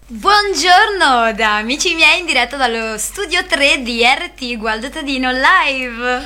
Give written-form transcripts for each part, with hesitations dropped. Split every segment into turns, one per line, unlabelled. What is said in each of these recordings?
Buongiorno da amici miei in diretta dallo studio 3 di RT Gualdo Tadino Live.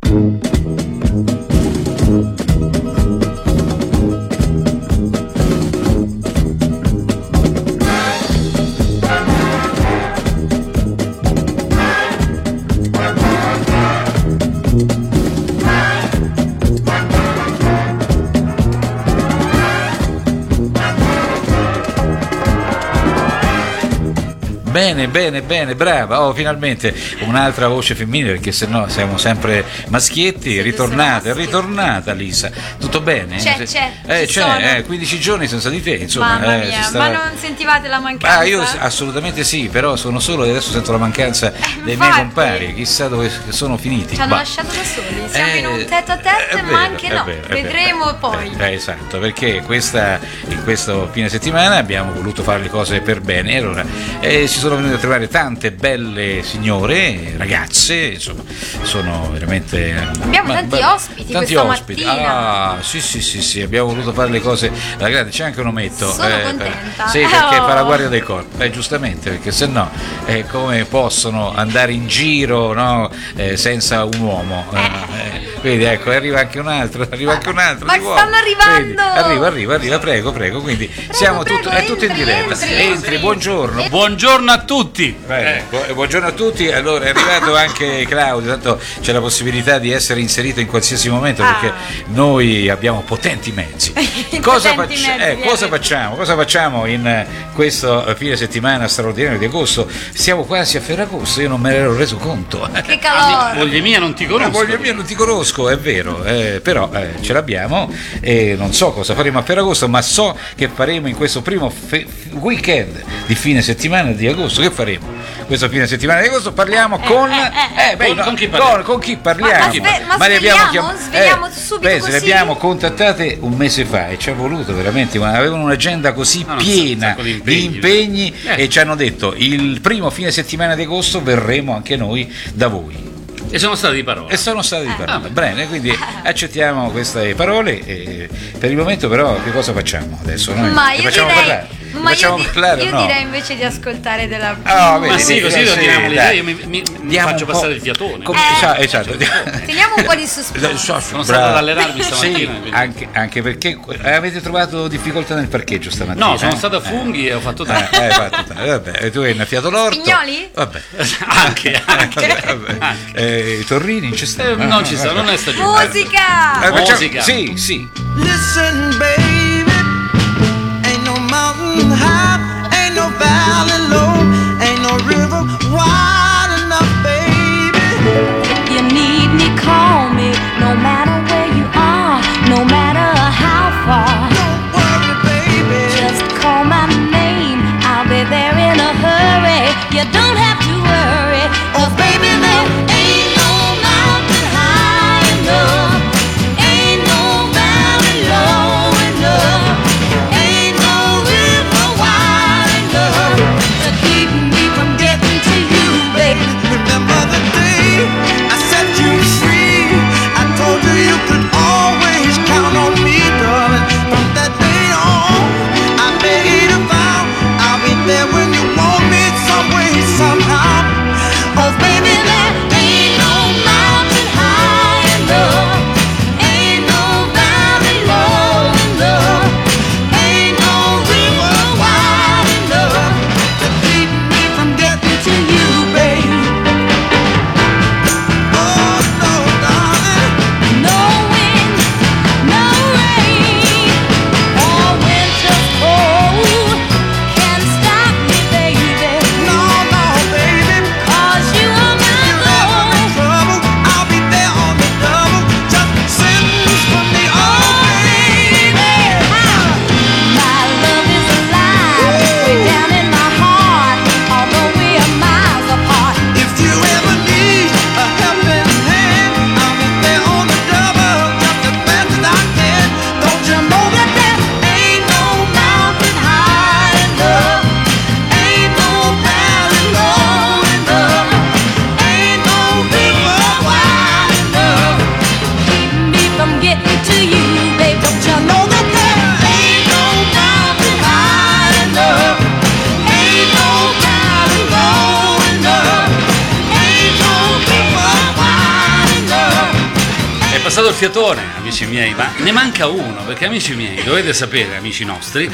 Bene, brava. Oh, finalmente un'altra voce femminile, perché sennò siamo sempre maschietti. Ritornata Lisa. Tutto bene?
C'è.
15 giorni senza di te, insomma.
Mamma mia, ma non sentivate la mancanza?
Io assolutamente sì, però sono solo e adesso sento la mancanza dei miei compari, chissà dove sono finiti.
Ci hanno lasciato da soli, siamo in un tête à tête, ma anche no, vedremo poi.
Esatto, perché in questo fine settimana abbiamo voluto fare le cose per bene, allora ci sono venute a trovare tante belle signore, ragazze, insomma, sono veramente...
Abbiamo tanti ospiti questa mattina.
Sì, abbiamo voluto fare le cose alla grande, c'è anche un ometto.
Sono contenta.
Sì, perché fa la guardia del corpo, giustamente, perché se no come possono andare in giro, no, senza un uomo? Vedi, ecco, arriva anche un altro
Ma
di uomo.
stanno arrivando!
Vedi, arriva, prego, quindi siamo tutto in diretta. Entri,
Buongiorno a tutti.
Buongiorno a tutti. Allora è arrivato anche Claudio, tanto c'è la possibilità di essere inserito in qualsiasi momento perché noi abbiamo potenti mezzi. Cosa facciamo in questo fine settimana straordinario di agosto? Siamo quasi a Ferragosto, io non me ne ero reso conto.
Che calore!
Moglie mia non ti
conosco, è vero, però ce l'abbiamo e non so cosa faremo a Ferragosto, ma so che faremo in questo primo weekend di fine settimana di agosto. Che faremo? Questo fine settimana di agosto parliamo con chi parliamo?
Ma sveliamo subito così?
Le abbiamo contattate un mese fa e ci ha voluto veramente, avevano un'agenda così piena di impegni e ci hanno detto il primo fine settimana di agosto verremo anche noi da voi.
E sono state di parole.
Bene, quindi accettiamo queste parole e per il momento però che cosa facciamo adesso? Noi
io direi invece di ascolare della...
Così tiriamo l'idea, io mi faccio passare il fiatone.
Esatto.
Teniamo un po' di sospeso.
Sono stato ad allenarmi stamattina.
Sì, anche perché avete trovato difficoltà nel parcheggio stamattina?
No, sono stato a funghi e ho fatto tanto.
Vabbè, tu hai innaffiato l'orto.
Pignoli?
Vabbè.
Anche.
I torrini ci stanno?
Non ci stanno, non è stagione.
Musica!
Sì.
Listen, baby, ain't no mountain high, ain't no valley low, ain't no river wide enough, baby.
If you need me, call me, no matter where you are, no matter how far.
Don't worry, baby,
Just call my name, I'll be there in a hurry. You don't have to worry, 'cause baby, there ain't no mountain high enough, ain't no valley low enough, ain't no river wide enough.
passato il fiatone, amici miei, ma ne manca uno, perché amici miei, dovete sapere, amici nostri,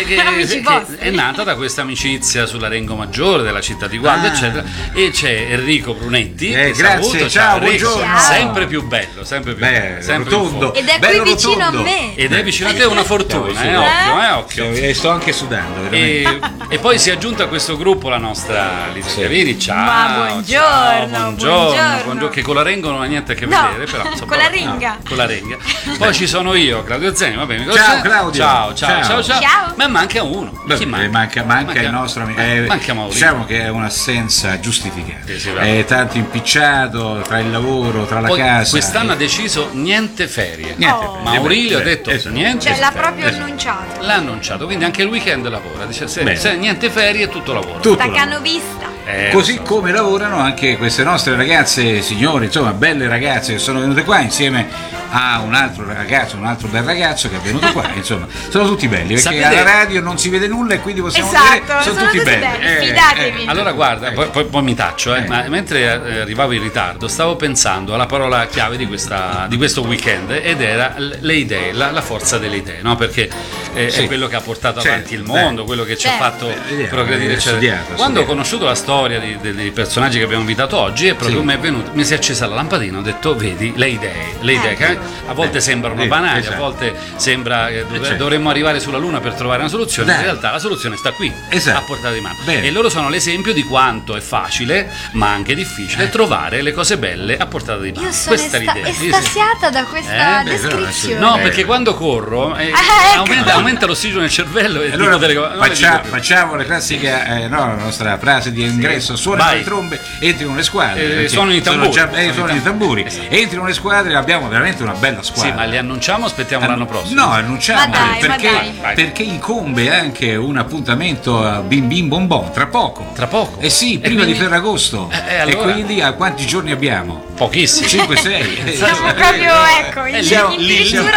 che è nata da questa amicizia sulla Rengo Maggiore della città di Gualdo, eccetera, e c'è Enrico Brunetti, che
grazie,
saluto,
ciao,
Enrico,
buongiorno.
sempre più bello, sempre più bello, sempre
rotondo.
Ed è
Bello
qui vicino
rotondo.
a me.
ed è vicino a te una fortuna, occhio.
E sto anche sudando, veramente.
E poi si è aggiunta a questo gruppo la nostra Lisa Chiavini. Ciao,
Ma buongiorno,
buongiorno, che con la Rengo non ha niente a che vedere, però insomma,
con la Ringa.
con la Ringa. Poi ci sono io, Claudio Zeni, va bene.
Ciao, Claudio.
Ciao.
Ciao.
Ma manca uno. Chi manca?
Manca il nostro amico.
Manca Maurizio.
Diciamo che è un'assenza giustificata.
Sì,
È tanto impicciato tra il lavoro, tra la
Poi
casa.
quest'anno ha deciso niente ferie.
Niente.
Maurilio ha detto niente.
Cioè, l'ha
ferie.
proprio annunciato.
L'ha annunciato, quindi anche il weekend lavora. Dice
Bene.
se niente ferie, tutto lavoro.
Tutto
Da
lavoro.
canovista.
Così
Lo so.
come lavorano anche queste nostre ragazze, signori, insomma, belle ragazze che sono venute qua insieme a un altro ragazzo, un altro bel ragazzo che è venuto qua, insomma, sono tutti belli, perché
Sapete-
alla radio non si vede nulla e quindi possiamo
Esatto,
dire sono tutti belli.
fidatevi.
Allora guarda, poi mi taccio, ma mentre arrivavo in ritardo stavo pensando alla parola chiave di questo weekend, ed era le idee, la forza delle idee, no? Perché
Sì.
è quello che ha portato
Certo,
avanti il mondo, quello che ci ha
Certo.
fatto
Vediamo,
progredire, eccetera.
studiato.
Quando ho conosciuto la storia dei personaggi che abbiamo invitato oggi, è proprio
Sì.
mi si è accesa la lampadina, ho detto vedi le idee che a volte sembrano banali,
esatto.
a volte sembra che
certo.
dovremmo arrivare sulla Luna per trovare una soluzione,
Dai.
in realtà la soluzione sta qui,
Esatto.
a portata di mano.
Bene.
E loro sono l'esempio di quanto è facile, ma anche difficile, trovare le cose belle a portata di mano.
Io sono
Questa è l'idea. Sì, sì.
estasiata da questa
beh, però,
descrizione.
No, perché quando corro
ecco.
aumenta l'ossigeno nel cervello e
Allora
dico delle cose. non le dico più.
facciamo la classica la nostra frase di ingresso: suonano
Vai.
le trombe, entrino le squadre, perché
suonano i tamburi.
sono i tamburi,
Esatto.
entrino le squadre, abbiamo veramente una bella squadra.
Sì, ma li annunciamo o aspettiamo l'anno prossimo?
No, annunciamo
Ma dai,
perché,
ma dai.
perché incombe anche un appuntamento a Bim Bim Bom Bom tra poco.
Tra poco?
Eh sì,
E
prima
quindi-
di Ferragosto.
allora?
E quindi a quanti giorni abbiamo?
Pochissimi.
5-6.
Siamo proprio, ecco, in
Siamo
addirittura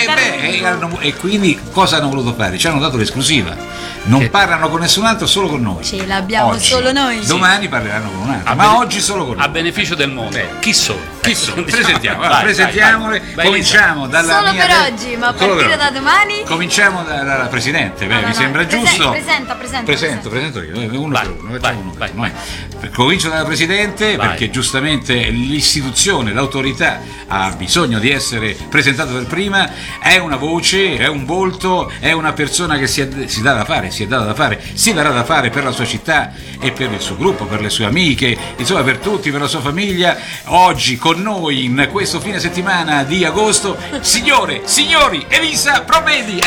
e quindi cosa hanno voluto fare? Ci hanno dato l'esclusiva. Non parlano con nessun altro, solo con noi.
Ce l'abbiamo
Oggi.
solo noi.
Domani parleranno con un altro,
A
ma
bene-
oggi solo con noi.
A beneficio del mondo. Chi sono?
Chi sono?
Diciamo-
Presentiamo,
Vai,
presentiamole.
vai,
Cominciamo dalla
Solo
mia
per oggi, ma a
solo per
partire
oggi.
da domani?
Cominciamo dalla Presidente, beh, mi sembra giusto.
Presento
io, uno
Vai,
per uno,
vai,
facciamo uno
vai.
per uno. Comincio dalla Presidente
Vai.
perché giustamente l'istituzione, l'autorità ha bisogno di essere presentata per prima, è una voce, è un volto, è una persona che si dà da fare, si darà da fare per la sua città e per il suo gruppo, per le sue amiche, insomma per tutti, per la sua famiglia. Oggi con noi in questo fine settimana di agosto, signori, Elisa Provedi.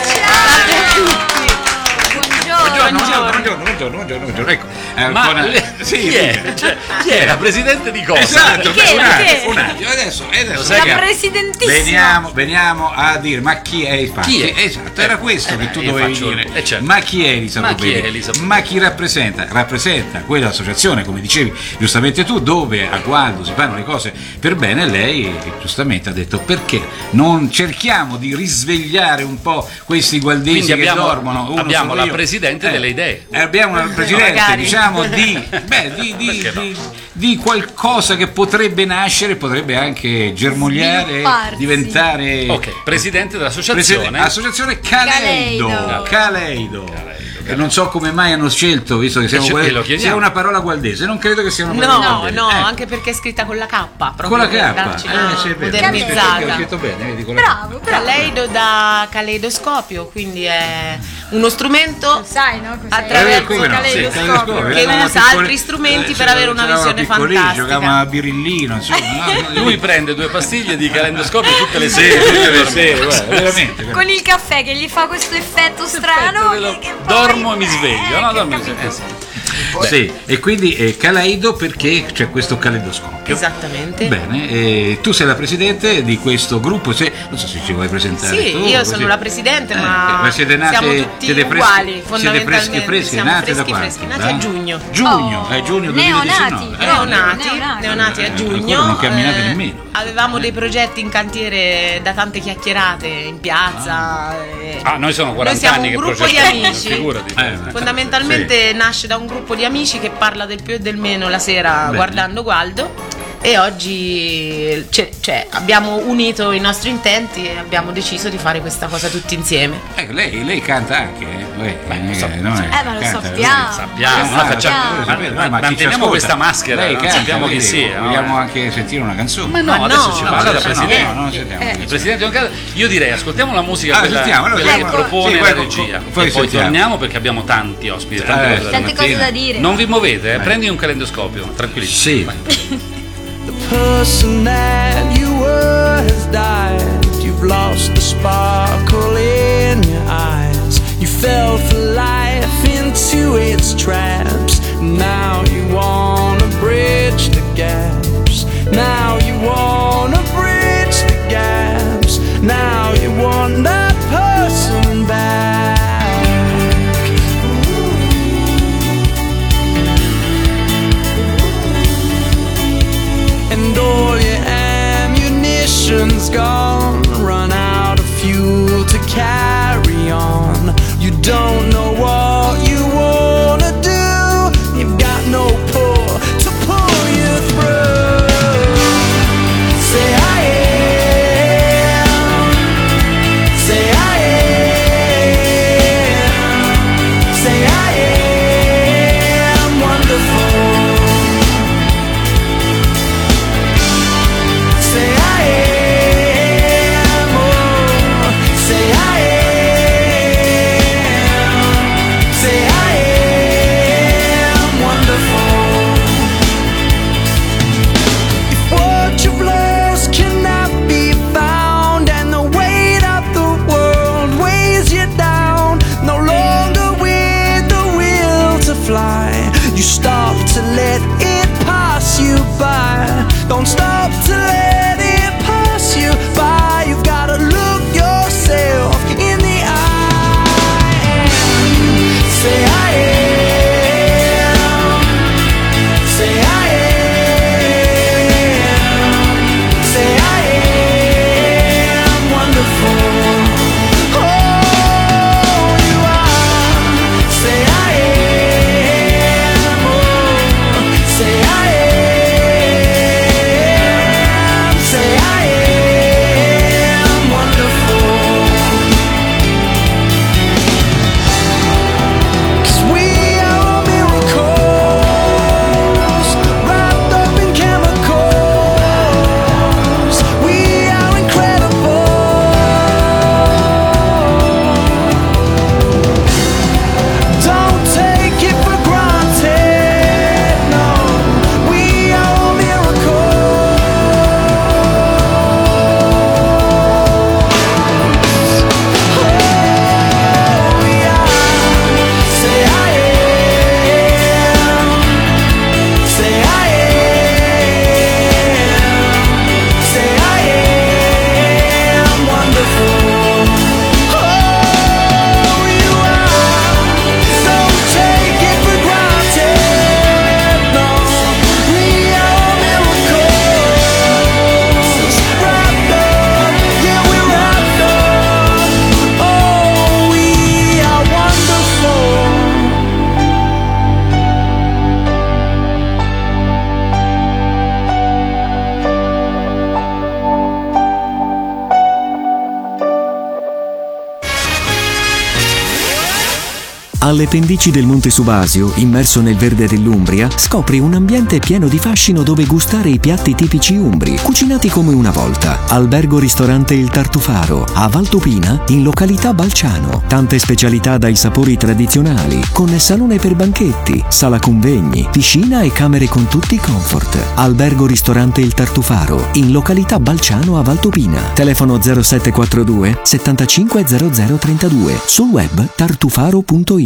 Buongiorno. Ecco,
Ma chi è? Cioè, chi è? La presidente di cosa?
Esatto,
Che?
un attimo, adesso
sai
La
che-
presidentissima.
veniamo a dire, ma chi è infatti?
Chi è?
Esatto, era questo che tu
io
dovevi
faccio-
dire.
certo.
Ma chi è Elisa
Ma chi
Provedi?
è Elisa Provedi?
Ma chi rappresenta? Rappresenta quell'associazione, come dicevi giustamente tu, dove a Gualdo si fanno le cose per bene. Lei giustamente ha detto: perché non cerchiamo di risvegliare un po' questi gualdesi
Quindi
che
abbiamo-
dormono? Uno
abbiamo
sono
la
io.
presidente delle idee.
Abbiamo una presidente,
Magari.
diciamo,
Perché no?
di qualcosa che potrebbe nascere, potrebbe anche germogliare,
Svilupparsi.
diventare
Ok, presidente dell'associazione.
Associazione Caleido. E non so come mai hanno scelto, visto che siamo
glielo chiediamo.
sia una parola gualdese, non credo che sia una parola
No,
gualdese.
no,
Ecco.
anche perché è scritta con la K, proprio
Con la
per
K,
darci una
sì, è vero.
modernizzata.
Ho scritto bene, vedi, con la K.
Bravo.
Caleido da caleidoscopio, quindi è uno strumento
Sai, no? Cos'è?
attraverso
come no, sì,
caleidoscopio.
che
eravamo
usa altri strumenti per avere una
c'eravamo
visione
piccolini,
fantastica.
giocavamo a birillino, insomma. no?
Lui prende 2 pastiglie di calendoscopio tutte le
Sì,
sere.
tutte le sere, guarda, veramente.
Con il caffè che gli fa questo effetto strano. che poi-
Dormo e mi sveglio. No, dormo e mi
capito.
sveglio.
Sì, e quindi Caleido perché c'è questo caleidoscopio.
Esattamente.
Bene, tu sei la presidente di questo gruppo, non so se ci vuoi presentare.
Sì,
tu,
io
così.
sono la presidente, ma
siete nate,
siamo tutti
siete
uguali,
siete freschi,
fondamentalmente.
siamo nate da
freschi,
quando?
freschi, nati a giugno.
Giugno,
Oh,
giugno
neonati.
2019.
Neonati a giugno.
Ancora non camminate nemmeno.
Avevamo dei progetti in cantiere da tante chiacchierate in piazza.
Noi sono 40
siamo
anni
un
che
gruppo di
progettiamo,
amici.
figurati.
Fondamentalmente nasce da un gruppo di amici che parla del più e del meno la sera
Bene.
guardando Gualdo.
e oggi cioè, abbiamo unito i nostri intenti e abbiamo deciso di fare questa cosa tutti insieme.
Ecco, lei canta anche,
ma lo sappiamo.
Manteniamo questa maschera,
lei
non
canta,
sappiamo chi sia.
Vogliamo anche sentire una canzone?
Ma no, adesso ci parla da Presidente.
Non sentiamo.
Il Presidente Don Carlo, io direi ascoltiamo la musica quella che propone la regia
poi
e poi torniamo perché abbiamo tanti ospiti,
tante cose da dire.
Non vi muovete, prendi un calendoscopio, tranquilli.
Sì.
The person that you were has died. You've lost the sparkle in your eyes. You fell for life into its traps. Now you wanna bridge the gaps. Now you wanna bridge the gaps. Now you want that person back. And all your ammunition's gone, run out of fuel to carry on. You don't know what you wanna do. You've got no pull to pull you through. Say I am. Say I am. Say I am wonderful. Say I am, oh, say I am, say I am wonderful. If what you've lost cannot be found and the weight of the world weighs you down, no longer with the will to fly, you stop to let it pass you by. Don't stop to let it pass you by. You've gotta look yourself in the eye and say I am. Say I am. Say I am wonderful. Oh, you are. Say I am. Oh, say I am. Say I am wonderful. 'Cause we are miracles wrapped up in chemicals. We are incredible. Don't take it for granted. No, we are miracles. Oh, we are. Say I am. Say I am. Say I am wonderful. Oh, you are. Don't take it for granted. No, we are miracles wrapped up. Yeah, we're wrapped up. Oh, we are wonderful.
Alle pendici del Monte Subasio, immerso nel verde dell'Umbria, scopri un ambiente pieno di fascino dove gustare i piatti tipici umbri, cucinati come una volta. Albergo ristorante Il Tartufaro, a Valtopina, in località Balciano. Tante specialità dai sapori tradizionali, con salone per banchetti, sala convegni, piscina e camere con tutti i comfort. Albergo ristorante Il Tartufaro, in località Balciano a Valtopina. Telefono 0742 75 0032. Sul web tartufaro.it.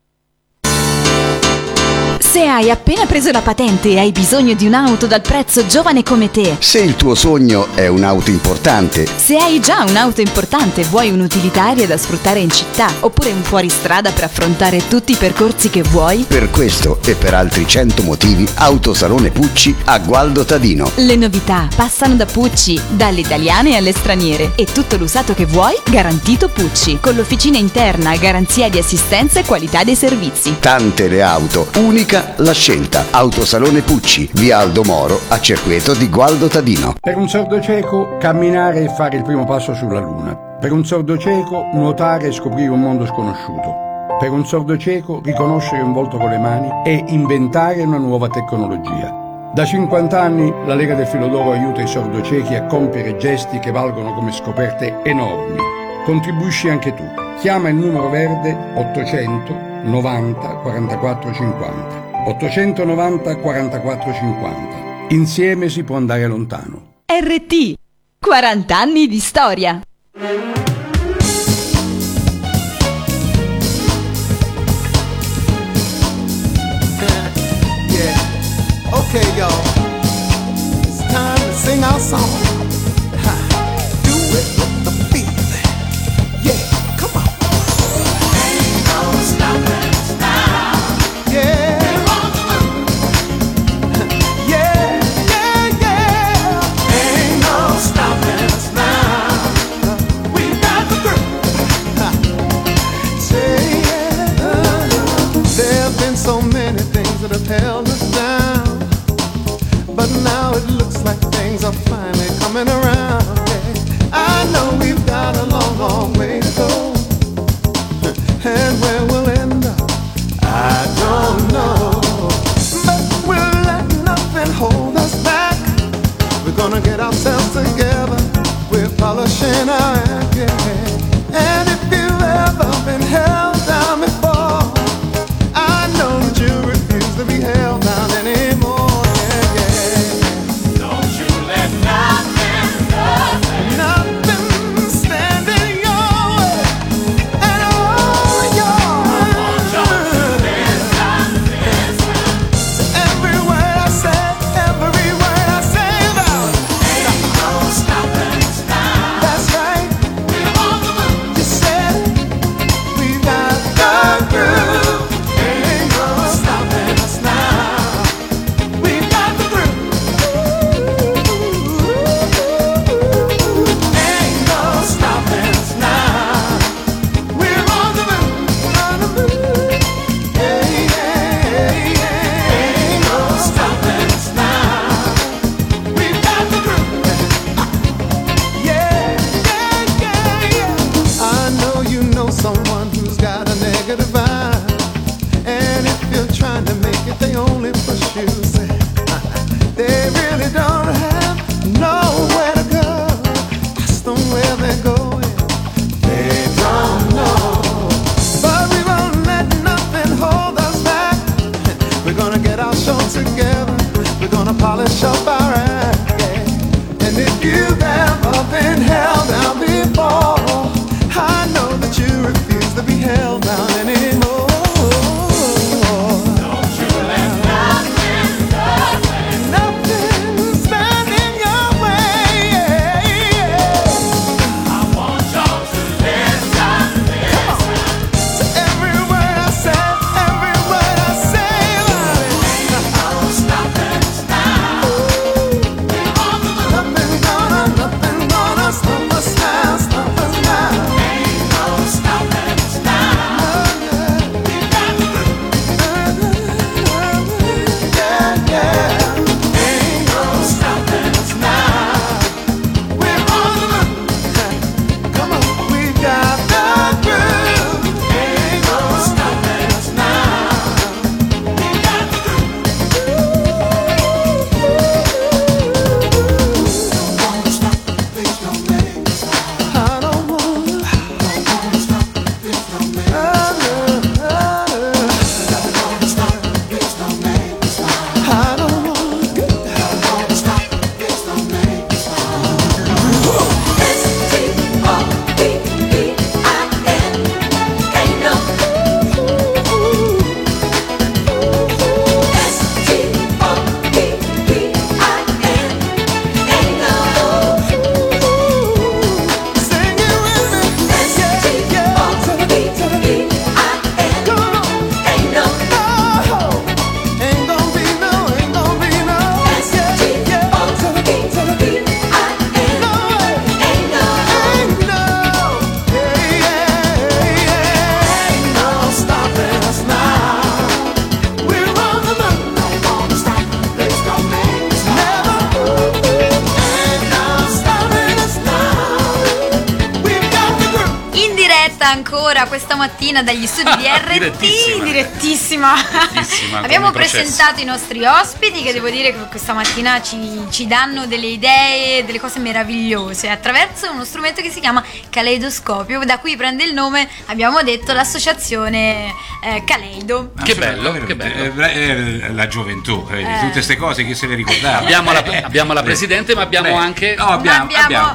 Se hai appena preso la patente e hai bisogno di un'auto dal prezzo giovane come te,
Se il tuo sogno è un'auto importante,
se hai già un'auto importante e vuoi un'utilitaria da sfruttare in città, oppure un fuoristrada per affrontare tutti i percorsi che vuoi,
per questo e per altri 100 motivi, Autosalone Pucci a Gualdo Tadino.
le novità passano da Pucci, dalle italiane alle straniere, e tutto l'usato che vuoi garantito Pucci, con l'officina interna a garanzia di assistenza e qualità dei servizi.
Tante le auto, unica Guida la scelta. Autosalone Pucci, via Aldo Moro, a circuito di Gualdo Tadino.
Per un sordocieco, camminare e fare il primo passo sulla luna. Per un sordocieco, nuotare e scoprire un mondo sconosciuto. Per un sordocieco, riconoscere un volto con le mani e inventare una nuova tecnologia. Da 50 anni la Lega del Filo d'Oro aiuta i sordociechi a compiere gesti che valgono come scoperte enormi. Contribuisci anche tu. Chiama il numero verde 890 44 50. 890 44 50. Insieme si può andare lontano.
RT, 40 anni di storia.
Okay, y'all, it's time to sing our song. Do it with the feeling. Yeah, come on. Ain't no stopping us now. Yeah. We're on the move. Yeah, yeah, yeah. Ain't no stopping us now. We got the groove. Say yeah. There have been so many things that have held us down. But now it looks like things are finally coming around. Yeah. I know we've got a long, long way to go. And where we'll end up, I don't know. But we'll let nothing hold us back. We're gonna get ourselves together. We're polishing our act, yeah. And if you've ever been held down before, I know that you refuse to be held down anymore. Polish up our act, yeah. And if you've ever been held down before, I know that you refuse to be held down anymore. Don't you let nothing stand in your way, yeah. I want y'all to listen. Come on. To every word I say, every word I say about it. Ain't no stopping us now.
onda ancora questa mattina dagli studi di RT, direttissima. Abbiamo presentato i nostri ospiti che devo dire che questa mattina ci danno delle idee, delle cose meravigliose attraverso uno strumento che si chiama caleidoscopio, da cui prende il nome, abbiamo detto, l'associazione Caleido.
Che bello, che bello.
La gioventù, tutte queste cose che se le ricordava.
Abbiamo la presidente, ma abbiamo anche
abbiamo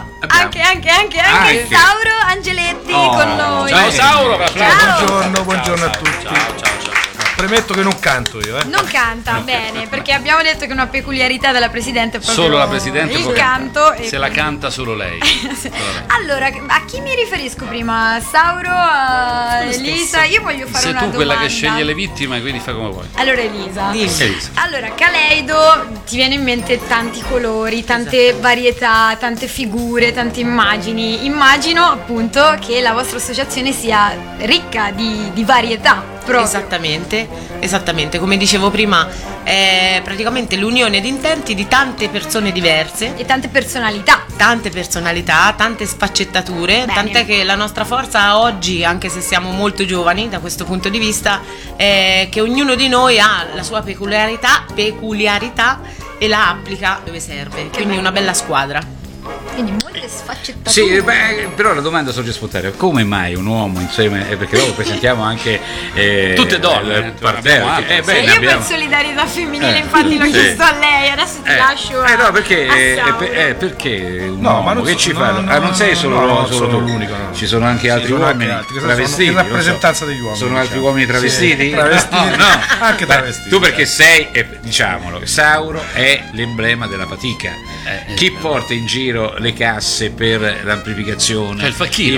anche Sauro Angeletti con noi.
Ciao Sauro,
buongiorno a tutti.
Ciao.
Premetto che non canto io,
Non canta, bene, perché abbiamo detto che una peculiarità della presidente è proprio
solo la presidente,
il canto.
Se la canta solo lei.
Allora, a chi mi riferisco prima? Sauro, a Elisa? Io voglio fare una domanda.
Sei tu quella che sceglie le vittime, quindi fai come vuoi.
Allora Elisa.
Elisa.
Allora, Caleido, ti viene in mente tanti colori, tante varietà, tante figure, tante immagini. Immagino appunto che la vostra associazione sia ricca di varietà.
Esattamente, come dicevo prima, è praticamente l'unione di intenti di tante persone diverse
e tante personalità,
tante sfaccettature. Bene. Tant'è che la nostra forza oggi, anche se siamo molto giovani da questo punto di vista, è che ognuno di noi ha la sua peculiarità e la applica dove serve, quindi una bella squadra.
Quindi molte sfaccettature.
Sì, però la domanda sorge spontanea: come mai un uomo insieme? Perché dopo presentiamo anche
tutte donne,
io per solidarietà femminile infatti l'ho chiesto a lei, adesso ti lascio
no, perché un uomo che ci fa? Non sei solo l'unico, no. Ci sono anche altri uomini travestiti,
in rappresentanza degli uomini.
Sono altri uomini travestiti?
No, anche travestiti.
Tu perché sei, diciamolo, Sauro è l'emblema della fatica. Chi porta in giro le casse per l'amplificazione?
È il facchino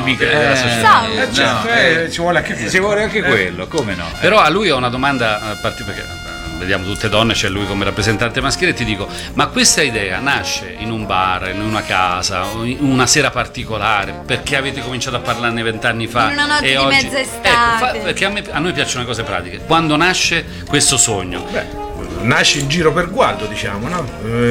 ci vuole anche quello.
Come no?
Però a lui ho una domanda perché vediamo tutte donne, c'è lui come rappresentante maschile, e ti dico, ma questa idea nasce in un bar, in una casa, una sera particolare, perché avete cominciato a parlarne 20 anni fa?
In una notte di
oggi,
mezza estate.
perché a noi piacciono le cose pratiche. Quando nasce questo sogno?
Nasce in giro per Gualdo, diciamo, no?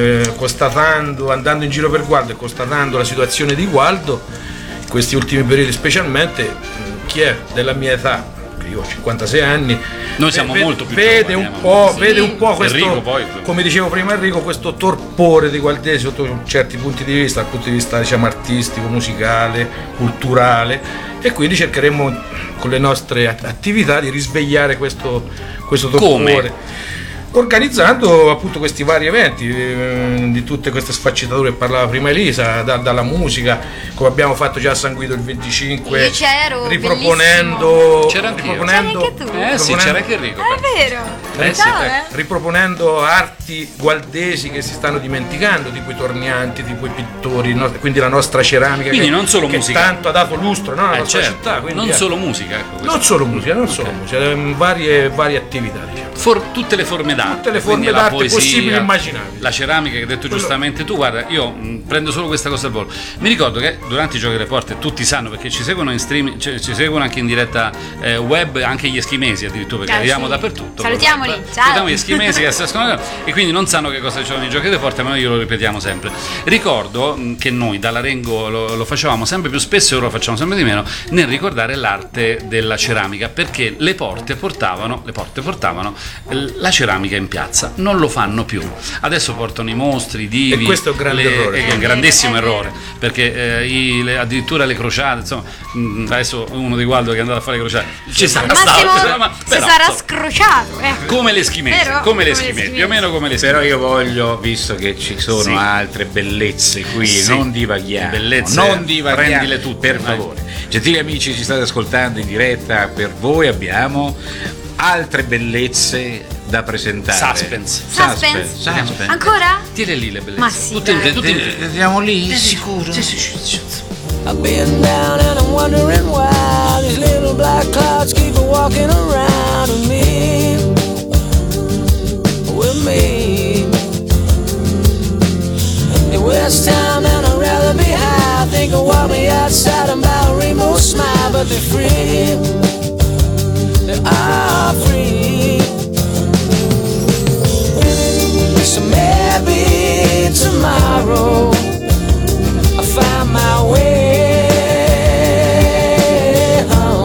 Andando in giro per Gualdo e constatando la situazione di Gualdo, in questi ultimi periodi specialmente, chi è della mia età, io ho 56 anni,
noi siamo molto più
vede
giovani,
vede un po' questo,
Enrico, poi,
come dicevo prima Enrico, questo torpore di Gualdesi sotto certi punti di vista, dal punto di vista, diciamo, artistico, musicale, culturale, e quindi cercheremo con le nostre attività di risvegliare questo torpore.
Come?
Organizzando appunto questi vari eventi di tutte queste sfaccettature che parlava prima Elisa, dalla musica, come abbiamo fatto già a San Guido il 25,
io c'ero,
riproponendo,
c'era anche tu. Sì, c'era anche Enrico.
È vero.
Riproponendo arti gualdesi che si stanno dimenticando, tipo i tornianti, tipo i pittori, quindi la nostra ceramica,
quindi non solo
che
musica,
tanto ha dato lustro alla nostra città,
non solo musica,
non solo musica, varie attività, diciamo.
Tutte le forme d'arte.
Tutte le forme d'arte possibili e immaginabili.
La ceramica che hai detto giustamente tu, guarda, io prendo solo questa cosa al volo. Mi ricordo che durante i Giochi delle Porte, tutti sanno perché ci seguono in streaming, ci seguono anche in diretta web, anche gli eschimesi addirittura, perché arriviamo dappertutto.
Salutiamoli, ciao.
Salutiamo gli eschimesi che si ascoltano e quindi non sanno che cosa dicevano i Giochi delle Porte, ma noi lo ripetiamo sempre. Ricordo che noi dalla Rengo lo facevamo sempre più spesso e ora lo facciamo sempre di meno nel ricordare l'arte della ceramica, perché le porte portavano la ceramica in piazza, non lo fanno più. Adesso portano i mostri, i divi,
e questo è un grande errore.
È un grandissimo errore, perché addirittura le crociate, insomma, adesso uno di Gualdo che è andato a fare le crociate ci sarà stato,
si sarà scrociato,
come le schimesi, più o meno come le schimesi.
Però io voglio, visto che ci sono altre bellezze qui, non divaghiamo,
prendile tutte,
per favore. Gentili amici, ci state ascoltando in diretta, per voi abbiamo altre bellezze da presentare.
Suspense. Ancora?
Tiene lì le bellezze.
Ma sì,
tutti
andiamo lì, sicuro?
Sì.
I've been down and I'm wondering why these little black clouds keep walking around with me. In West Town and I'd rather be high. Think of what me outside and buy a rainbow smile, but they're free. They are free. So maybe tomorrow I'll find my way home.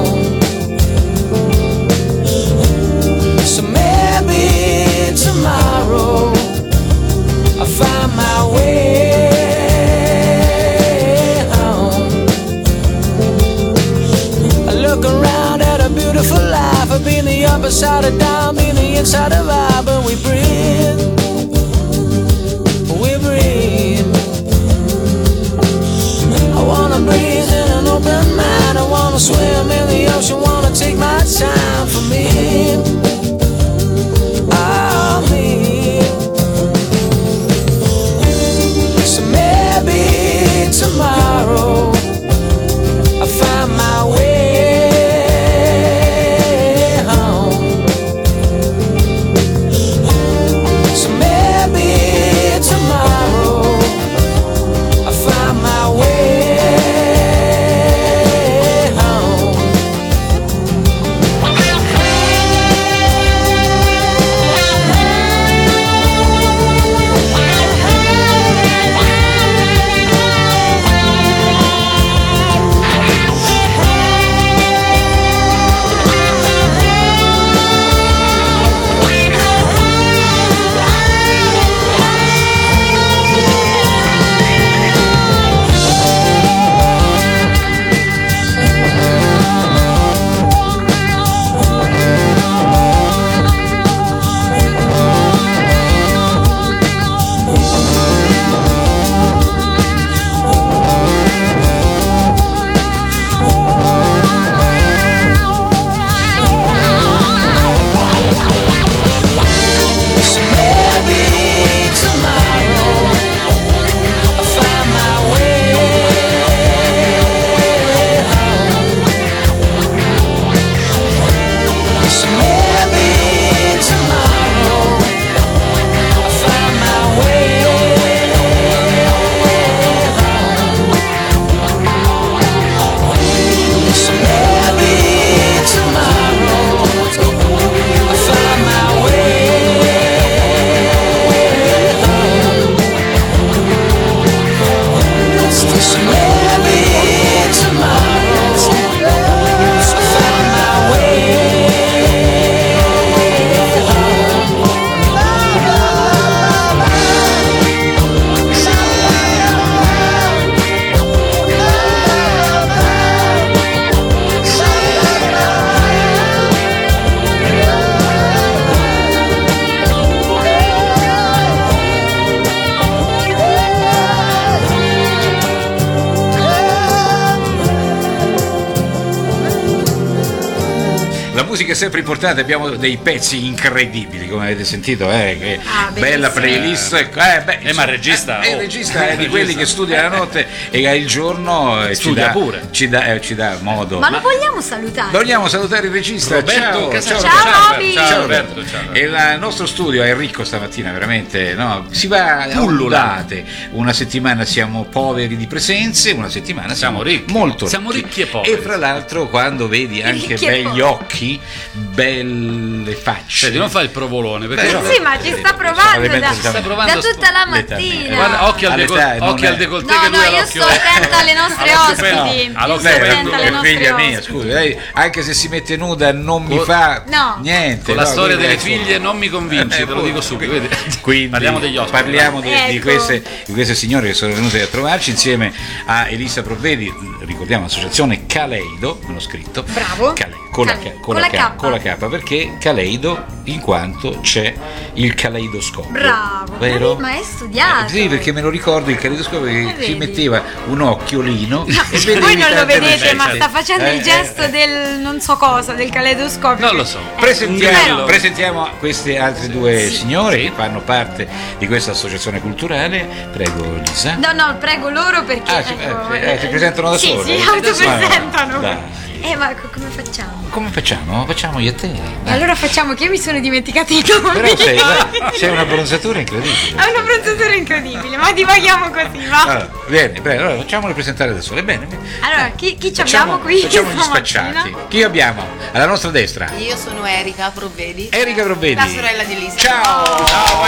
musica è sempre importante, abbiamo dei pezzi incredibili, come avete sentito, che bella playlist.
Ma il regista,
il regista è di quelli che studia la notte e il giorno
studia pure.
Ci dà modo.
Ma lo vogliamo salutare?
Vogliamo salutare il regista
Roberto.
Ciao
Roby.
Ciao Roberto. E il nostro studio è ricco stamattina, veramente, no? Si va pullulate. Una settimana siamo poveri di presenze, una settimana siamo
ricchi.
Molto
siamo ricchi e poveri.
E fra l'altro quando vedi anche begli occhi, belle facce.
Cioè, di non fare il provolone, perché
sì, ma ci sta provando da tutta la mattina.
Guarda, occhi al décolleté.
No, io sto attenta alle nostre ospiti.
Figlia mia, scusa, lei anche se si mette nuda non mi fa niente.
Con la storia delle figlie non mi convinci, te lo dico subito.
Quindi
parliamo degli ospiti.
Parliamo di queste signore che sono venute a trovarci insieme a Elisa Provvedi, ricordiamo l'associazione Caleido, me l'ho scritto.
Bravo.
Con la K, perché Caleido in quanto c'è il caleidoscopio.
Bravo,
vero?
Ma è studiato.
Sì, perché me lo ricordo il caleidoscopio che si metteva un occhiolino e
voi non lo vedete, ma sta facendo il gesto del non so cosa, del caleidoscopio.
Non lo so.
Presentiamo queste altre due signore che fanno parte di questa associazione culturale. Prego Elisa.
No, prego loro perché
si presentano da sole.
Sì, autopresentano.
Dai.
Ma come facciamo?
Come facciamo? Facciamo io e te.
E allora facciamo che io mi sono dimenticata i nomi.
Però sei una bronzatura incredibile.
È una bronzatura incredibile, ma divaghiamo così, va?
Bene, allora facciamole presentare da sole. Bene.
Allora, chi ci abbiamo qui?
Facciamo gli spacciati. Chi abbiamo? Alla nostra destra.
Io sono Erika Provvedi.
La
sorella di Elisa.
Ciao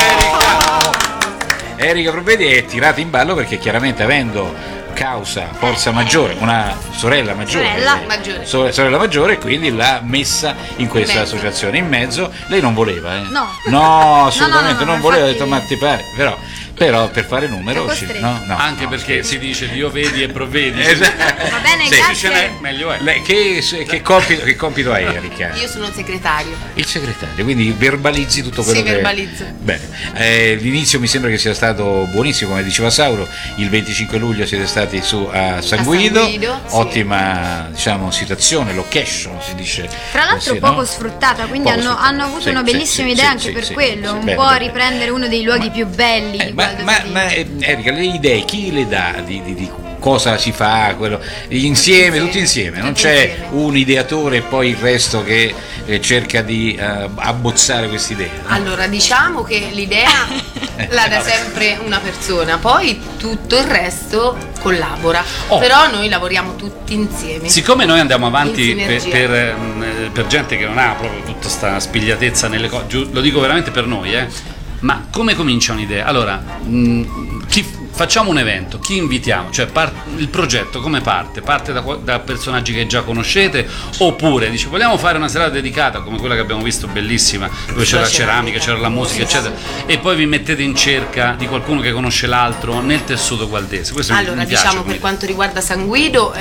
Erika. Erika Provvedi è tirata in ballo perché chiaramente avendo causa forza maggiore, una sorella maggiore, sorella maggiore, quindi l'ha messa in questa associazione in mezzo. Lei non voleva, no, assolutamente non voleva, ha detto ma ti pare, però per fare numero
anche perché si dice Dio vedi e provvedi.
Va bene, grazie.
Meglio è.
Lei, che compito ha Erika?
Io sono il segretario.
Il segretario, quindi verbalizzi tutto quello che
verbalizzo.
Bene. L'inizio mi sembra che sia stato buonissimo, come diceva Sauro. Il 25 luglio siete stati su a San Guido, ottima situazione, location si dice.
Tra l'altro poco sfruttata, quindi hanno avuto una bellissima idea anche per quello, un po' riprendere uno dei luoghi più belli.
Ma Erika, le idee chi le dà di cosa si fa, insieme, tutti insieme, non c'è un ideatore e poi il resto che cerca di abbozzare quest'idea, no?
Allora, diciamo che l'idea la dà sempre una persona, poi tutto il resto collabora, però noi lavoriamo tutti insieme.
Siccome noi andiamo avanti per gente che non ha proprio tutta sta spigliatezza nelle cose, lo dico veramente per noi, ma come comincia un'idea? Allora, facciamo un evento, chi invitiamo? Cioè il progetto come parte? Parte da personaggi che già conoscete, oppure dice vogliamo fare una serata dedicata come quella che abbiamo visto, bellissima, dove c'era la ceramica, c'era la musica, eccetera, e poi vi mettete in cerca di qualcuno che conosce l'altro nel tessuto gualdese. Questo
allora,
mi piace,
per quanto riguarda San Guido,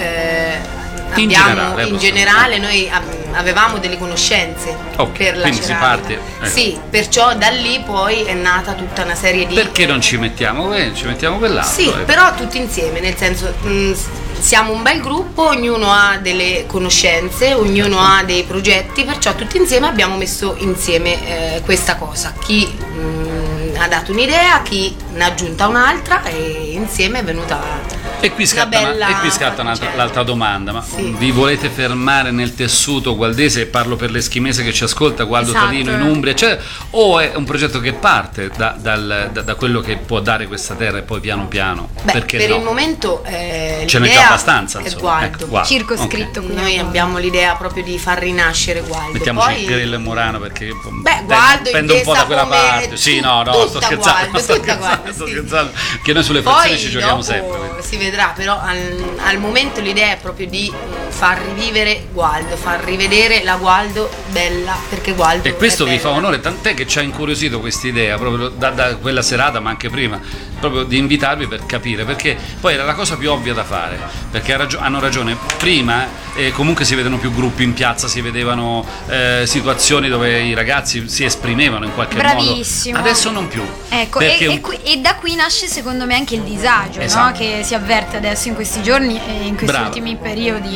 in generale noi avevamo delle conoscenze per la
quindi
ceramica.
Si parte
sì, perciò da lì poi è nata tutta una serie di...
Perché non ci mettiamo quell'altro?
Sì, però tutti insieme, nel senso siamo un bel gruppo, ognuno ha delle conoscenze, ognuno ha dei progetti, perciò tutti insieme abbiamo messo insieme questa cosa. Chi ha dato un'idea, chi ne ha aggiunta un'altra e insieme è venuta...
E qui scatta l'altra domanda, ma vi volete fermare nel tessuto gualdese? Parlo per l'eschimese che ci ascolta, Gualdo Tadino in Umbria, o è un progetto che parte da quello che può dare questa terra e poi piano piano? Perché
per il momento
ce n'è già abbastanza,
è Gualdo.
Circoscritto.
Noi abbiamo l'idea proprio di far rinascere Gualdo.
Mettiamoci Grillo e Murano perché
Gualdo
prendo un po' da quella parte. Sì, no, sto scherzando. Sto scherzando, che noi sulle frazioni ci giochiamo sempre.
Si vedrà, però al momento l'idea è proprio di far rivivere Gualdo, far rivedere la Gualdo bella, perché Gualdo
e questo
vi
fa onore, tant'è che ci ha incuriosito questa idea proprio da quella serata, ma anche prima, proprio di invitarvi per capire, perché poi era la cosa più ovvia da fare, perché hanno ragione, prima comunque si vedono più gruppi in piazza, si vedevano situazioni dove i ragazzi si esprimevano in qualche
Bravissimo.
modo, adesso non più,
ecco, e da qui nasce secondo me anche il disagio, no? Che si avverte adesso in questi giorni e in questi ultimi periodi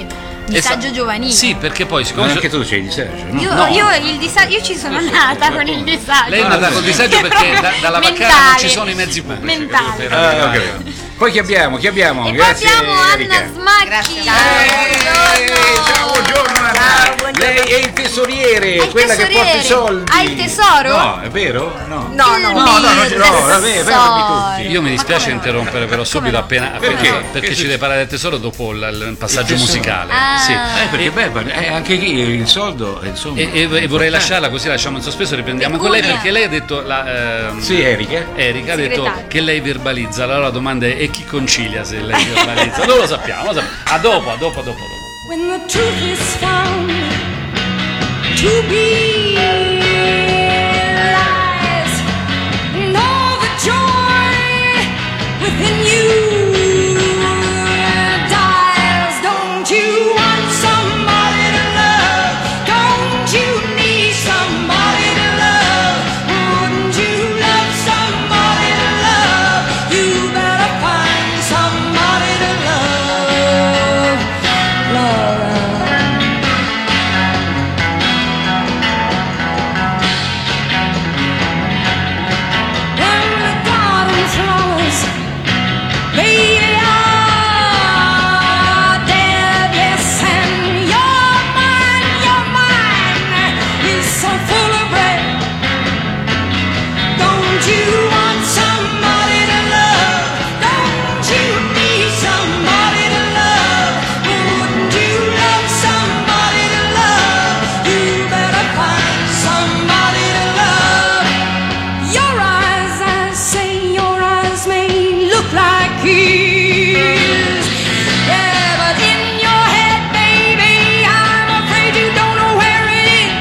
Disagio giovanile.
Sì, perché poi siccome
anche tu c'hai il disagio, no?
Io ci sono nata con il disagio.
lei è nata col disagio perché dalla vacanza non ci sono i mezzi pubblici.
Mentale.
Okay. Poi chi abbiamo?
E
Grazie,
poi abbiamo
Erika.
Anna Smacchi.
Ciao, buongiorno Anna. Lei è il tesoriere, quella che porta i soldi.
Ha il tesoro?
No, è vero? No.
No,
Vabbè, fermi tutti.
Io mi dispiace interrompere però subito appena perché ci deve parlare del tesoro dopo il passaggio musicale. Sì.
Perché anche chi il soldo, insomma.
E vorrei lasciarla così, lasciamo in sospeso, riprendiamo con lei perché lei ha detto
sì, Erika
ha detto che lei verbalizza. Allora la domanda è chi concilia se lei verbalizza? Non lo sappiamo. A dopo.
When the truth is found to be lies, and all the joy within you dies. Don't you want somebody to love? Don't you need somebody to love? Wouldn't you love somebody to love? You better find somebody to love. When the garden flowers, they are dead, yes, and your mind is so full of red. Don't you want somebody to love? Don't you need somebody to love? Wouldn't you love somebody to love? You better find somebody to love. Your eyes, I say, your eyes may look like his. Yeah, but in your head, baby, I'm afraid you don't know where it is.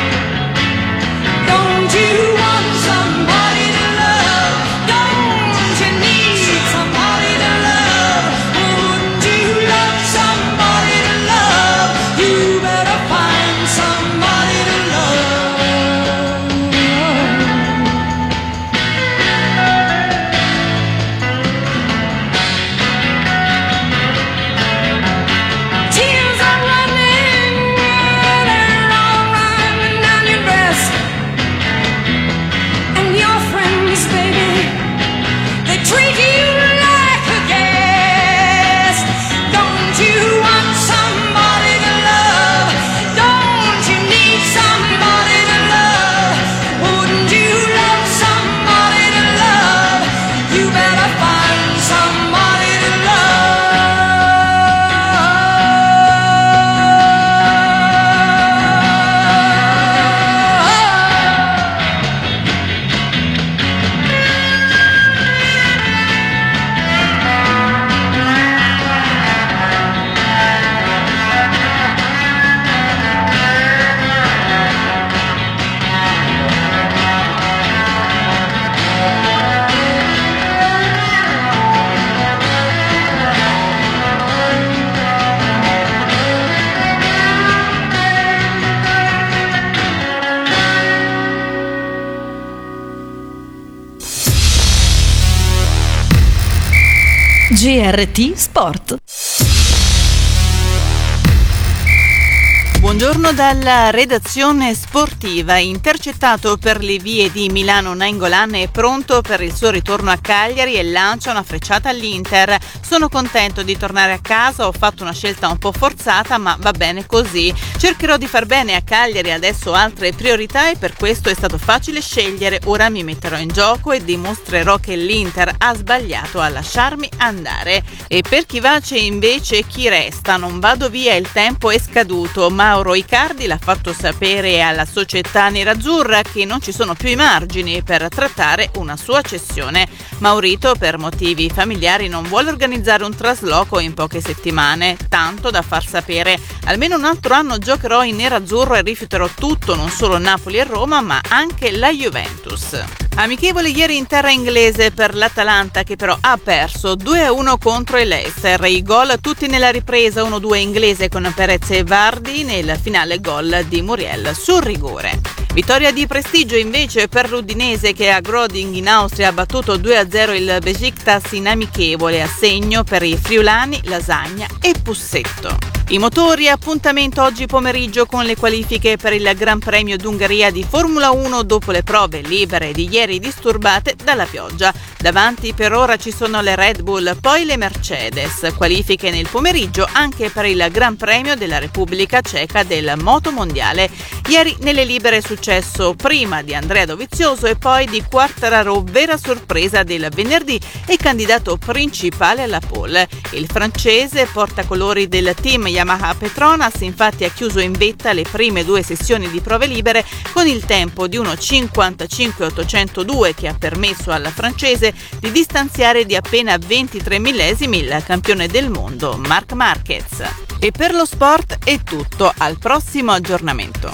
Don't you want somebody to love? Don't you need somebody to love? Wouldn't you love somebody to love? You better find somebody to love. Tears are running, they're all running down your dress. And your friends, baby, they treat you like a guest. Don't you want somebody to love? Don't you need somebody to love? Wouldn't you love somebody to love? You better find somebody to
GRT Sport.
Buongiorno dalla redazione sportiva. Intercettato per le vie di Milano, Nainggolan è pronto per il suo ritorno a Cagliari e lancia una frecciata all'Inter. Sono contento di tornare a casa, ho fatto una scelta un po' forzata ma va bene così. Cercherò di far bene a Cagliari, adesso ho altre priorità e per questo è stato facile scegliere. Ora mi metterò in gioco e dimostrerò che l'Inter ha sbagliato a lasciarmi andare. E per chi va c'è invece chi resta. Non vado via, il tempo è scaduto. Mauro Icardi l'ha fatto sapere alla società nerazzurra che non ci sono più i margini per trattare una sua cessione. Maurito, per motivi familiari, non vuole organizzare un trasloco in poche settimane, tanto da far sapere: almeno un altro anno giocherò in nerazzurro e rifiuterò tutto, non solo Napoli e Roma ma anche la Juventus. Amichevole ieri in terra inglese per l'Atalanta, che però ha perso 2-1 contro il Leicester. I gol tutti nella ripresa, 1-2 inglese con Perez e Vardy, nel finale gol di Muriel sul rigore. Vittoria di prestigio invece per l'Udinese, che a Groding in Austria ha battuto 2-0 il Besiktas in amichevole, a segno per i friulani Lasagna e Pussetto. I motori, appuntamento oggi pomeriggio con le qualifiche per il Gran Premio d'Ungheria di Formula 1 dopo le prove libere di ieri disturbate dalla pioggia. Davanti per ora ci sono le Red Bull, poi le Mercedes. Qualifiche nel pomeriggio anche per il Gran Premio della Repubblica Ceca del Moto Mondiale. Ieri nelle libere è successo prima di Andrea Dovizioso e poi di Quartararo, vera sorpresa del venerdì e candidato principale alla pole. Il francese portacolori del team Yamaha Petronas infatti ha chiuso in vetta le prime due sessioni di prove libere con il tempo di 1:55.802 che ha permesso al francese di distanziare di appena 23 millesimi il campione del mondo Marc Marquez. E per lo sport è tutto, al prossimo aggiornamento.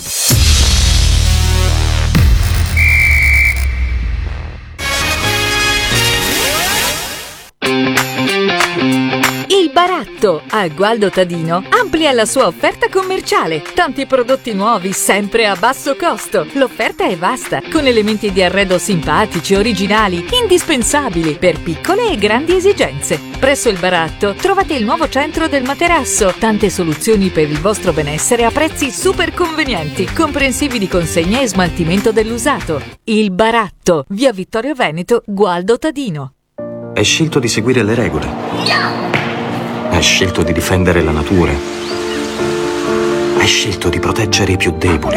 Il Baratto a Gualdo Tadino amplia la sua offerta commerciale. Tanti prodotti nuovi, sempre a basso costo. L'offerta è vasta, con elementi di arredo simpatici, originali, indispensabili per piccole e grandi esigenze. Presso il Baratto trovate il nuovo centro del materasso. Tante soluzioni per il vostro benessere a prezzi super convenienti, comprensivi di consegna e smaltimento dell'usato. Il Baratto, via Vittorio Veneto, Gualdo Tadino.
Hai scelto di seguire le regole. Hai scelto di difendere la natura. Hai scelto di proteggere i più deboli.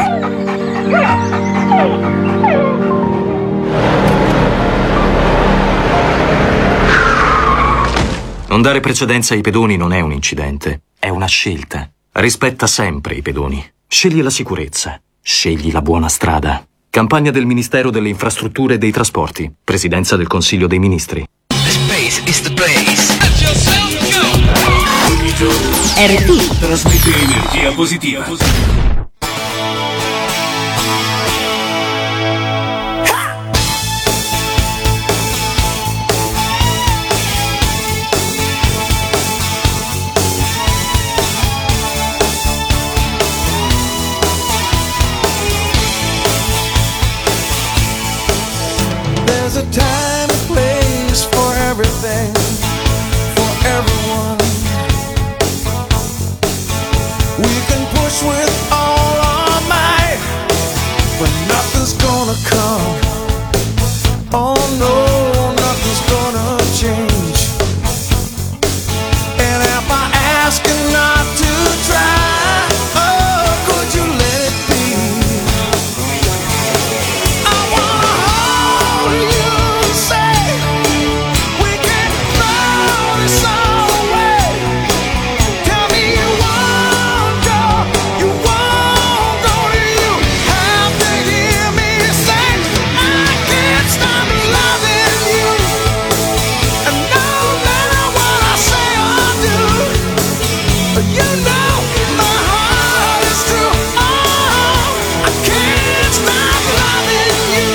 Non dare precedenza ai pedoni non è un incidente, è una scelta. Rispetta sempre i pedoni. Scegli la sicurezza. Scegli la buona strada. Campagna del Ministero delle Infrastrutture e dei Trasporti. Presidenza del Consiglio dei Ministri.
Space is the place.
Ogni giorno
RT
trasmette energia positiva.
There's a time and place for everything, for everyone. We can push with all our might, but nothing's gonna come. Oh no, nothing's gonna change. And if I ask you not to try, oh, could you let it be? I wanna hold you and say we can throw this all away. Tell me you won't go, you won't go. Do you have to hear me say I can't stop loving you? And no matter what I say or do, you know my heart is true. Oh, I can't stop loving you.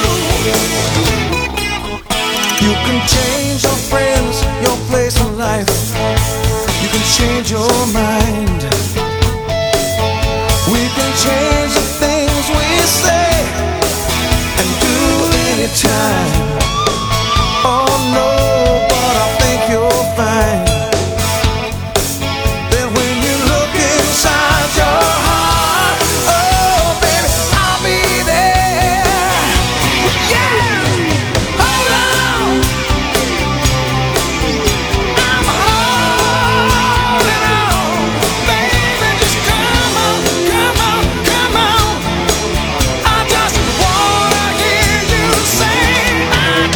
You can change your friends, your place in life. You can change your mind. We can change the things we say and do anytime. Oh no, but I think you'll find that when you look inside your heart, oh baby, I'll be there. Yeah, hold on. I'm holding on, baby. Just come on, come on, come on. I just wanna hear you say I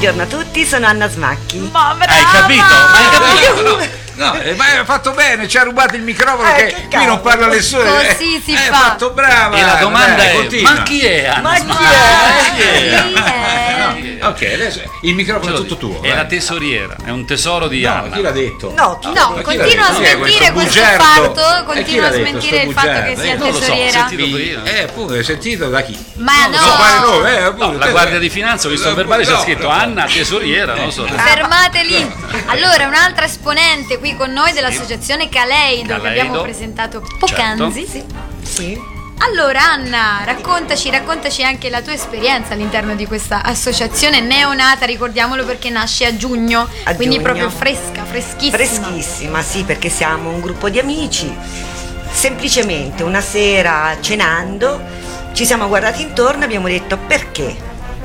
Buongiorno a tutti, sono Anna Smacchi.
Ma brava!
Hai capito?
No, ma ha fatto bene, ci ha rubato il microfono che qui non parla nessuno.
Così si fa.
Fatto brava.
E la domanda è:
continua.
ma chi è Anna?
Ma chi
è?
Ok, adesso il microfono è tutto tuo.
È la tesoriera, è un tesoro di Anna.
Chi l'ha detto?
No,
continua a smentire questo fatto, continua a smentire il fatto che sia
Non lo so, ho
tesoriera.
sentito prima.
Pure sentito da chi?
Ma
No, la Guardia di Finanza, ho visto il verbale, c'è scritto Anna tesoriera, non lo so.
Fermate lì. Allora, un'altra esponente qui con noi dell'associazione Caleido che abbiamo presentato poc'anzi.
Sì.
Allora Anna, raccontaci anche la tua esperienza all'interno di questa associazione neonata, ricordiamolo perché nasce a giugno, quindi proprio freschissima.
Freschissima, sì, perché siamo un gruppo di amici. Semplicemente una sera cenando ci siamo guardati intorno e abbiamo detto perché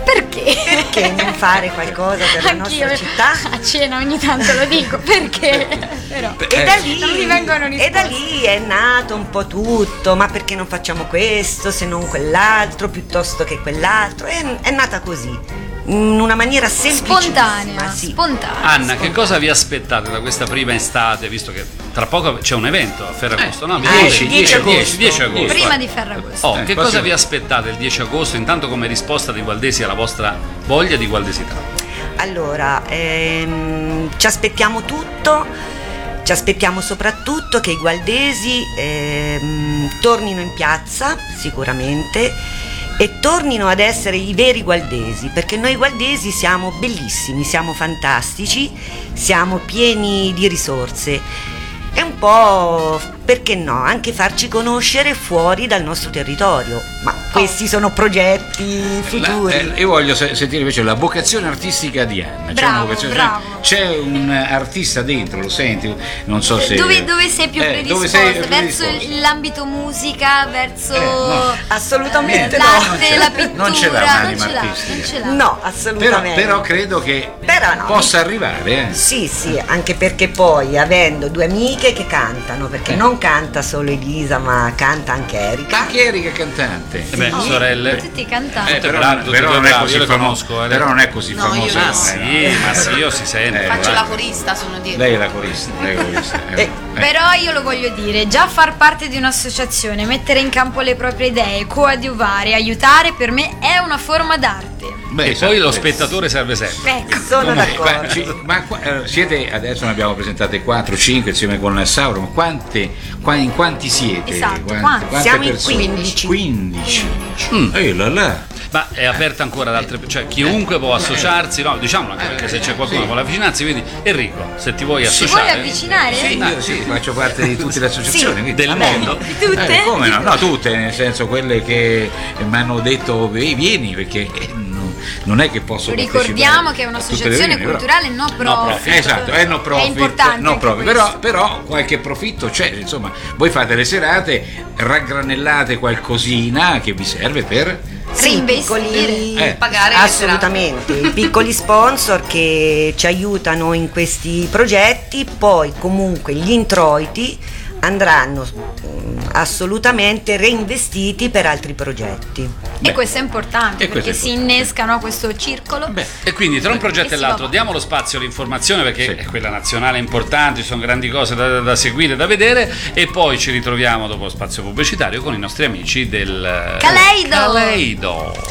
non fare qualcosa per la nostra città?
A cena ogni tanto lo dico, perché? Però
E da lì,
non mi vengono risposte.
e da lì è nato un po' tutto, ma perché non facciamo questo se non quell'altro piuttosto che quell'altro? È nata così, in una maniera semplicissima.
Spontanea.
Anna, che cosa vi aspettate da questa prima estate, visto che tra poco c'è un evento a Ferragosto, no?
10 agosto.
10 agosto.
Prima di Ferragosto.
Che cosa vi aspettate il 10 agosto, intanto come risposta dei gualdesi alla vostra voglia di gualdesità?
Allora, ci aspettiamo tutto, ci aspettiamo soprattutto che i gualdesi tornino in piazza, sicuramente, e tornino ad essere i veri gualdesi, perché noi gualdesi siamo bellissimi, siamo fantastici, siamo pieni di risorse. È un po', perché no, anche farci conoscere fuori dal nostro territorio, ma questi sono progetti futuri.
Io voglio sentire invece la vocazione artistica di Anna. C'è un artista dentro, lo senti? Non so se
dove sei più predisposta? Verso l'ambito musica, verso
assolutamente
l'arte, la pittura?
Non ce l'ha un'anima artistica.
No, assolutamente.
Però credo che possa arrivare.
Sì, anche perché poi avendo due amiche che cantano, perché non canta solo Elisa, ma canta anche Erika.
Anche Erika è cantante.
Sorelle.
Tutti cantanti.
Però non è così famoso. Però non è così
No, io
famoso.
no.
Ma sì, io si sente.
Faccio la corista, sono dietro.
Lei è la corista.
Però io lo voglio dire, già far parte di un'associazione, mettere in campo le proprie idee, coadiuvare, aiutare, per me è una forma d'arte.
E poi lo spettatore serve sempre.
Sono d'accordo.
Ma siete, adesso ne abbiamo presentate 4, 5 insieme con Sauro, ma in quanti siete?
Esatto,
quante
siamo in
persone?
15.
Ma è aperta ancora ad altre, cioè chiunque può associarsi, no? Diciamolo anche perché se c'è qualcuno che vuole avvicinarsi, quindi Enrico, se ti vuoi associare.
Vuoi avvicinare?
Sì, faccio parte di tutte le associazioni
del mondo.
Tutte?
Come no? No, tutte, nel senso quelle che mi hanno detto vieni, perché non è che posso
ricordiamo che è un'associazione culturale no profit.
Esatto, è no profit.
È importante
no profit. Però qualche profitto c'è, insomma, voi fate le serate, raggranellate qualcosina che vi serve per
reinvestire,
pagare
assolutamente i piccoli sponsor che ci aiutano in questi progetti, poi comunque gli introiti andranno assolutamente reinvestiti per altri progetti.
E questo è importante perché si innesca questo circolo.
E quindi tra un progetto e l'altro diamo lo spazio all'informazione, perché è quella nazionale importante, ci sono grandi cose da seguire, da vedere, e poi ci ritroviamo dopo lo spazio pubblicitario con i nostri amici del
Caleido.